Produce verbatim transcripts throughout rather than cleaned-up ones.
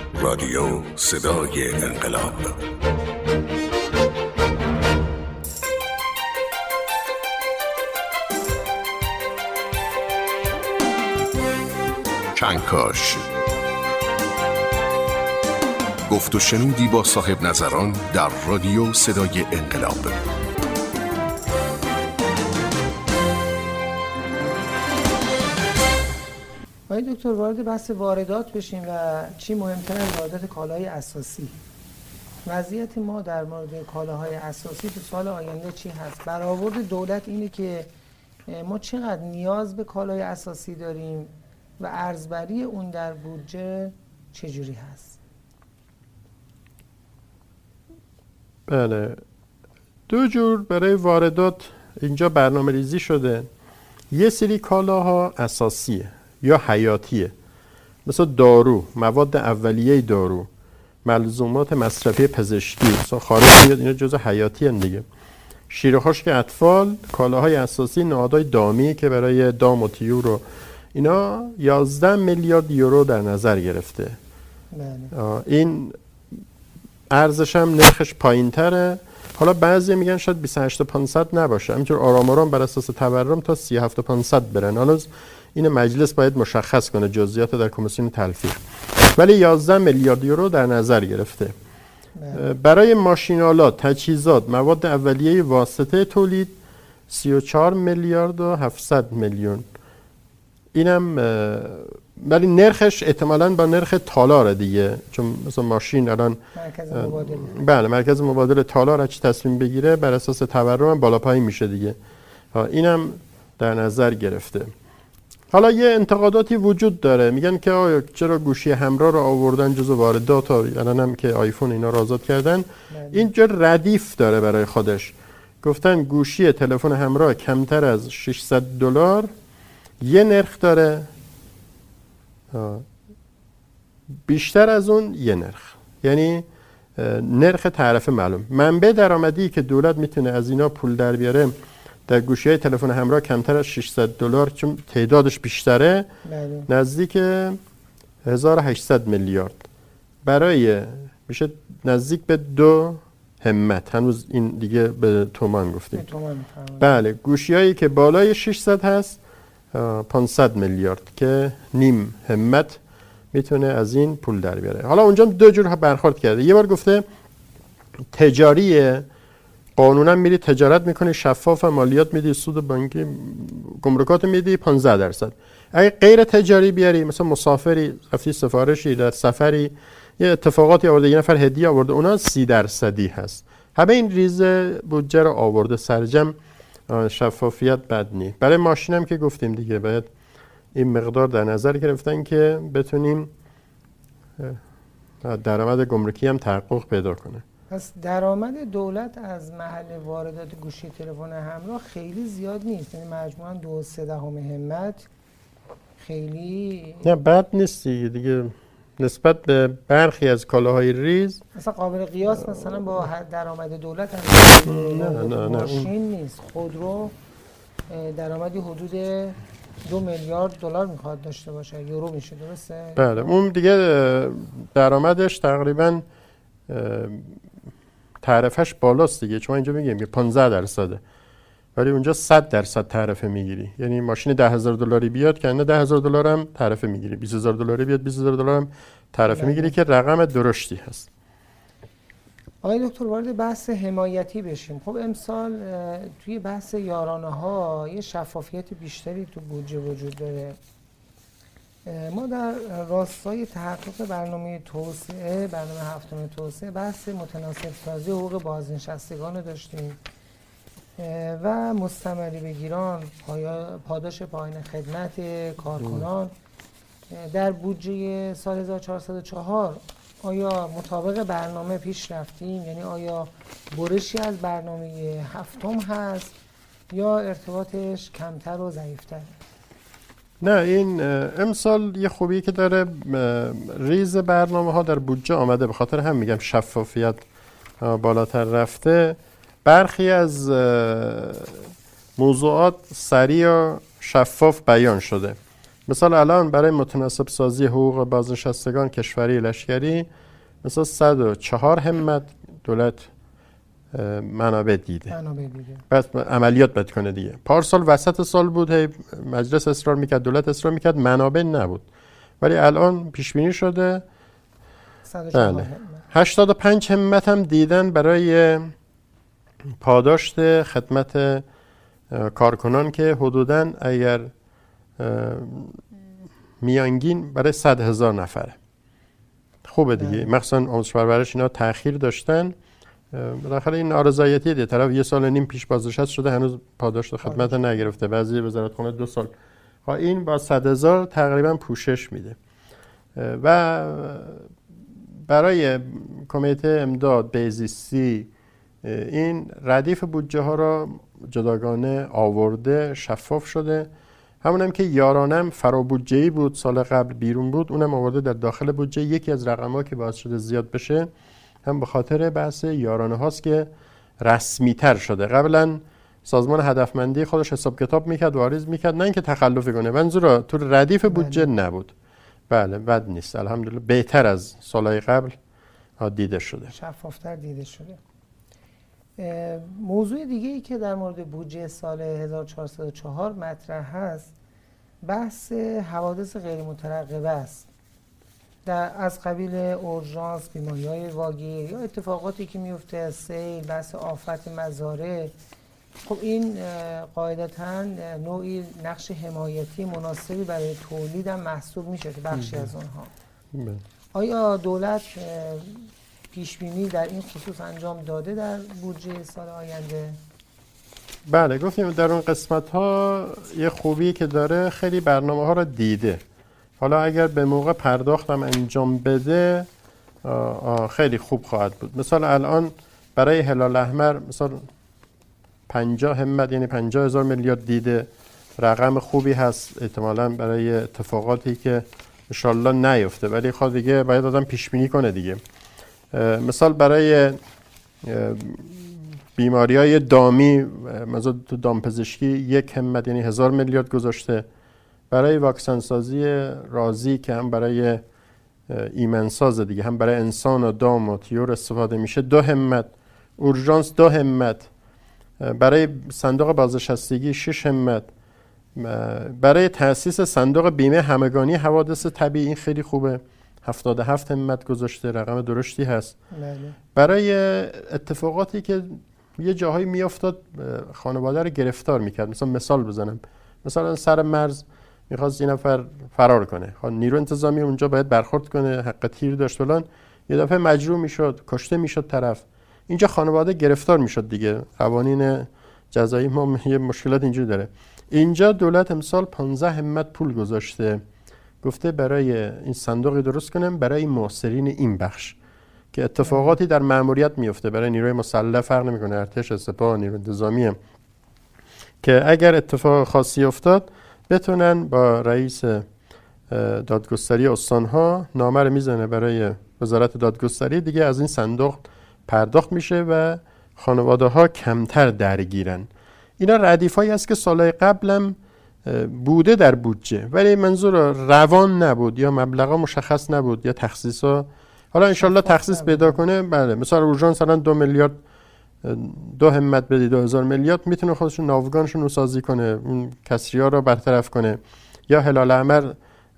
رادیو صدای انقلاب. کنکاش، گفت و شنودی با صاحب نظران در رادیو صدای انقلاب. آقای دکتر، وارد بحث واردات بشیم و چی مهمتر از واردات کالاهای اساسی. وضعیت ما در مورد کالاهای اساسی تو سال آینده چی هست؟ برآورد دولت اینه که ما چقدر نیاز به کالای اساسی داریم و ارزبری اون در بودجه چجوری هست؟ بله، دو جور برای واردات اینجا برنامه ریزی شده. یه سری کالاها اساسیه یا حیاتیه، مثل دارو، مواد اولیه دارو، ملزومات مصرفی پزشکی، مثلا خارج میاد، اینا جزء حیاتی هستند دیگه. شیر و خشک اطفال، کالاهای اساسی، نهادهای دامی که برای دام و طیور و اینا یازده میلیارد یورو در نظر گرفته. بله. این ارزش هم نرخش پایین تره. حالا بعضی میگن شاید بیست و هشت پانصد نباشه، همینطور آرام آرام بر اساس تورم تا سی و هفت پانصد برن. حالا این مجلس باید مشخص کنه جزئیات در کمیسیون تلفیق، ولی یازده میلیارد یورو در نظر گرفته. بله. برای ماشین‌آلات، تجهیزات، مواد اولیه واسطه تولید سی و چهار میلیارد و هفتصد میلیون. اینم ولی نرخش احتمالاً با نرخ تالار دیگه، چون مثلا ماشین الان مرکز مبادله، بله مرکز مبادله تالار هرچی تصمیم بگیره بر اساس تورم بالا پایین میشه دیگه. اینم در نظر گرفته. حالا یه انتقاداتی وجود داره، میگن که آیا چرا گوشی همراه رو آوردن جزو واردات، الان هم که آیفون اینا رو آزاد کردن. اینجا ردیف داره برای خودش. گفتن گوشی تلفن همراه کمتر از ششصد دلار یه نرخ داره، بیشتر از اون یه نرخ، یعنی نرخ تعرفه معلوم. منبع درآمدی که دولت میتونه از اینا پول در بیاره در گوشی‌های تلفن همراه کمتر از ششصد دلار، چون تعدادش بیشتره، بله. نزدیک هزار و هشتصد میلیارد، برای میشه نزدیک به دو همت. هنوز این دیگه به تومان گفتیم. تومان بله، گوشی‌هایی که بالای ششصد هست پانصد میلیارد که نیم همت میتونه از این پول در بیاره. حالا اونجا دو جور برخورد کرده. یه بار گفته تجاریه، قانونا میری تجارت میکنی، شفاف، مالیات میدی، سود بانکی، گمرکات میدی پانزده درصد. اگه غیر تجاری بیاری، مثلا مسافری رفتی سفارشی در سفری، یه اتفاقاتی آورده، یه نفر هدیه آورده، اونا سی درصدی هست. همه این ریزه بودجه رو آورده سرجم، شفافیت بد نی. برای ماشین هم که گفتیم دیگه باید این مقدار در نظر گرفتن که بتونیم درآمد گمرکی هم تحقق پیدا کنه. پس درآمد دولت از محل واردات گوشی تلفن همراه خیلی زیاد نیست، یعنی مجموعاً دو سه دهم همت خیلی نه بد نیست دیگه نسبت به برخی از کالاهای ریز. مثلا قابل قیاس مثلا با درآمد دولت هم نه نه نه ماشین نیست. خودرو درآمدی حدود دو میلیارد دلار میخواد داشته باشه، یورو میشه، درسته؟ بله، اون دیگه درآمدش تقریباً تعرفش بالاست دیگه، چون اینجا میگیم که پانزده درصده، ولی اونجا صد درصد تعرفه میگیری. یعنی ماشین ده هزار دلاری بیاد که نه ده هزار دلار هم تعرفه میگیری، بیست هزار دلاری بیاد بیست هزار دلار هم تعرفه میگیری که رقم درشتی هست. آقای دکتر، وارد بحث حمایتی بشیم. خب امسال توی بحث یارانه ها یه شفافیت بیشتری تو بودجه وجود داره. ما در راستای تحقق برنامه توسعه، برنامه هفتم توسعه، بحث متناسب سازی حقوق بازنشستگان رو داشتیم و مستمری بگیران، پاداش پایین خدمت کارکنان. در بودجه سال هزار و چهارصد و چهار آیا مطابق برنامه پیش رفتیم؟ یعنی آیا برشی از برنامه هفتم هست یا ارتباطش کمتر و ضعیفتر؟ نه، این امسال یه خوبی که داره، ریز برنامه ها در بودجه آمده، به خاطر هم میگم شفافیت بالاتر رفته. برخی از موضوعات سریع و شفاف بیان شده. مثلا الان برای متناسب سازی حقوق بازنشستگان کشوری لشکری مثلا صد و چهار همت دولت منابع دیده منابع دیده بس عملیات بد کنه دیگه. پارسال وسط سال بود هی مجلس اصرار میکرد، دولت اصرار میکرد، منابع نبود، ولی الان پیش بینی شده بله هشتاد و پنج همت هم دیدن برای پاداشت خدمت کارکنان که حدوداً اگر میانگین برای صد هزار نفره. خوبه دیگه، مخصوصا آموزش پرورش اینا تأخیر داشتن، بالاخره این نارضایتی دیگه، طرف یه سال و نیم پیش بازنشسته شده هنوز پاداشت خدمت نگرفته، بعضی وزارتخونه دو سال. این با صد هزار تقریبا پوشش میده. و برای کمیته امداد بهزیستی این ردیف بودجه ها را جداگانه آورده، شفاف شده. همون هم که یارانم فرا بودجه‌ای بود سال قبل بیرون بود، اونم آورده در داخل بودجه. یکی از رقم‌ها که باعث شده زیاد بشه هم به خاطر بحث یارانه هاست که رسمی تر شده. قبلا سازمان هدفمندی خودش حساب کتاب میکرد، واریز میکرد، نه اینکه تخلفی کنه، منظور تو ردیف بودجه نبود. بله بد نیست، الحمدلله بهتر از سالهای قبل دیده شده، شفافتر دیده شده. موضوع دیگه ای که در مورد بودجه سال هزار و چهارصد و چهار مطرح هست بحث حوادث غیر مترقبه است، در از قبیل اورژانس، بیماری‌های واگیر یا اتفاقاتی که میفته، سیل، بحث آفت مزارع. خب این قاعدتاً نوعی نقش حمایتی مناسبی برای تولید هم محسوب میشه که بخشی از اونها. آیا دولت پیش بینی در این خصوص انجام داده در بودجه سال آینده؟ بله گفتیم در اون قسمت ها یه خوبی که داره خیلی برنامه ها رو دیده. حالا اگر به موقع پرداختم انجام بده آه آه خیلی خوب خواهد بود. مثلا الان برای هلال احمر مثلا پنجاه همت یعنی پنجاه هزار میلیارد دیده، رقم خوبی هست احتمالاً برای اتفاقاتی که انشالله نیفته، ولی خود دیگه باید آدم پیش بینی کنه دیگه. مثال برای بیماری های دامی مثلا تو دامپزشکی یک همت یعنی هزار میلیارد گذاشته. برای واکسن سازی رازی که هم برای ایمنساز دیگه، هم برای انسان و دام و طیور استفاده میشه، دو همت. اورژانس دو همت. برای صندوق بازنشستگی شش همت. برای تأسیس صندوق بیمه همگانی حوادث طبیعی این خیلی خوبه، هفتاد و هفت همت گذاشته، رقم درشتی هست. بله. برای اتفاقاتی که یه جاهایی میافتاد خانواده رو گرفتار میکرد، مثلا مثال بزنم، مثلا سر مرز میخواست یه نفر فرار کنه، نیرو انتظامی اونجا باید برخورد کنه، حق تیر داشت فلان، یه دفعه مجروح میشد، کشته میشد طرف، اینجا خانواده گرفتار میشد دیگه. قوانین جزایی ما یه مشکلات اینجوری داره. اینجا دولت امسال پانزده همت پول گذاشته، گفته برای این صندوقی درست کنم برای معاصرین این بخش که اتفاقاتی در مأموریت میفته، برای نیروی مسلح فرق نمیکنه، ارتش، سپاه، نیروی انتظامی هم، که اگر اتفاق خاصی افتاد بتونن با رئیس دادگستری استانها نامه رو میزنه برای وزارت دادگستری، دیگه از این صندوق پرداخت میشه و خانواده ها کمتر درگیرن. اینا ردیفایی است که سالهای قبلم بوده در بودجه، ولی منظور روان نبود یا مبلغا مشخص نبود یا تخصیصا. حالا انشالله تخصیص پیدا کنه. بله مثلا اورژانس الان دو میلیارد دو همت بده، دو هزار میلیارد میتونه خودشون ناوگانشون رو سازی کنه، اون کسری‌ها رو برطرف کنه. یا هلال احمر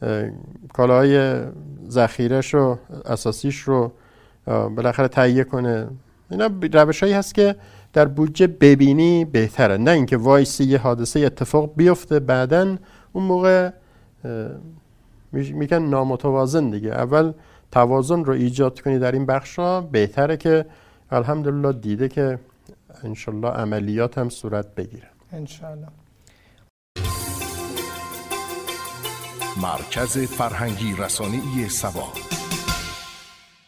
کالاهای ذخیره‌ش رو اساسیش رو بالاخره تهیه کنه. اینا روشایی هست که در بودجه ببینی بهتره، نه اینکه وایسی یه حادثه اتفاق بیفته بعدن اون موقع میگن نامتوازن دیگه. اول توازن رو ایجاد کنی در این بخشا بهتره، که الحمدلله دیده که انشالله عملیات هم صورت بگیره انشالله. مرکز فرهنگی رسانه‌ای سبا.